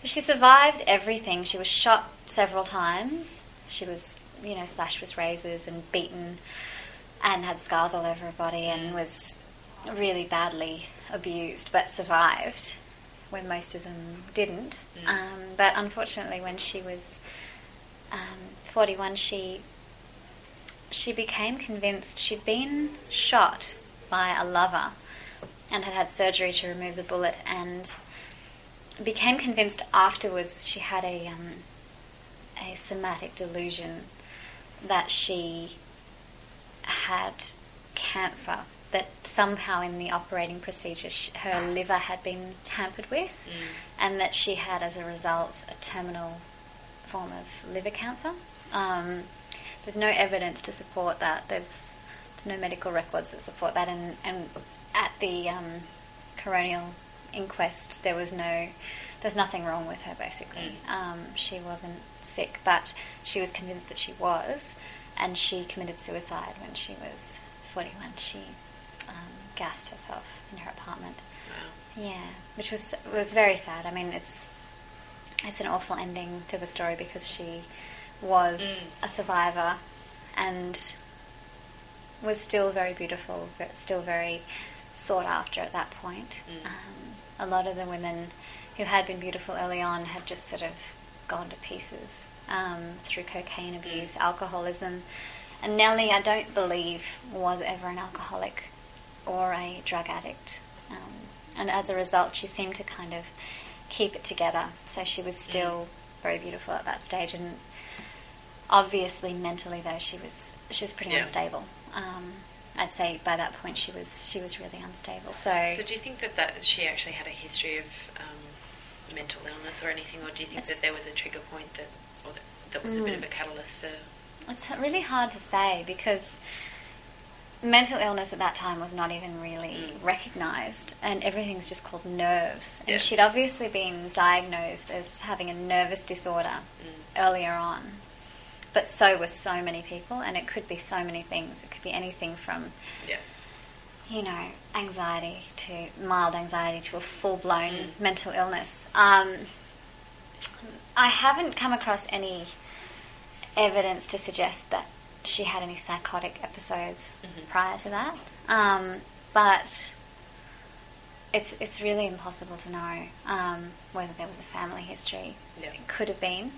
She survived everything. She was shot several times. She was, slashed with razors and beaten and had scars all over her body and was really badly abused, but survived, when most of them didn't. But unfortunately, when she was 41, she became convinced she'd been shot by a lover and had had surgery to remove the bullet, and became convinced afterwards she had a somatic delusion that she had cancer, that somehow in the operating procedure her liver had been tampered with, and that she had, as a result, a terminal form of liver cancer. There's no evidence to support that. There's no medical records that support that, and at the coronial inquest there's nothing wrong with her, basically. She wasn't sick, but she was convinced that she was, and she committed suicide when she was 41. She gassed herself in her apartment. Wow. Yeah, which was very sad. I mean, it's an awful ending to the story, because she was a survivor and was still very beautiful, but still very sought after at that point. A lot of the women who had been beautiful early on had just sort of gone to pieces through cocaine abuse, alcoholism. And Nellie, I don't believe, was ever an alcoholic or a drug addict. And as a result, she seemed to kind of keep it together. So she was still very beautiful at that stage. And obviously, mentally, though, she was pretty unstable. I'd say by that point she was really unstable. So do you think that she actually had a history of mental illness or anything, or do you think that there was a trigger point that was a bit of a catalyst for? It's really hard to say, because mental illness at that time was not even really recognised, and everything's just called nerves. And she'd obviously been diagnosed as having a nervous disorder earlier on. But so were so many people, and it could be so many things. It could be anything from, anxiety to mild anxiety to a full-blown mental illness. I haven't come across any evidence to suggest that she had any psychotic episodes prior to that. But it's really impossible to know whether there was a family history. Yeah. It could have been.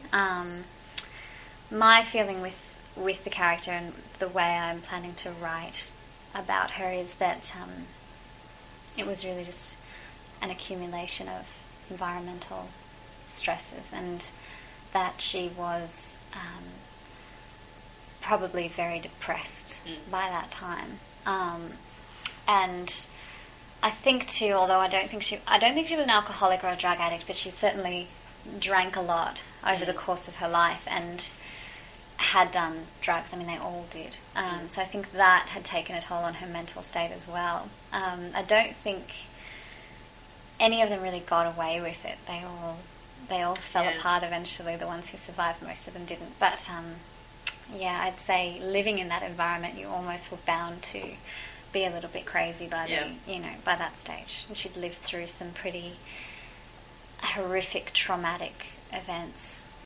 My feeling with the character and the way I'm planning to write about her is that it was really just an accumulation of environmental stresses, and that she was probably very depressed by that time. And I think too, although I don't think she was an alcoholic or a drug addict, but she certainly drank a lot over the course of her life and had done drugs. I mean, they all did. So I think that had taken a toll on her mental state as well. I don't think any of them really got away with it. They all fell apart eventually. The ones who survived, most of them didn't. But I'd say living in that environment, you almost were bound to be a little bit crazy by by that stage. And she'd lived through some pretty horrific, traumatic events.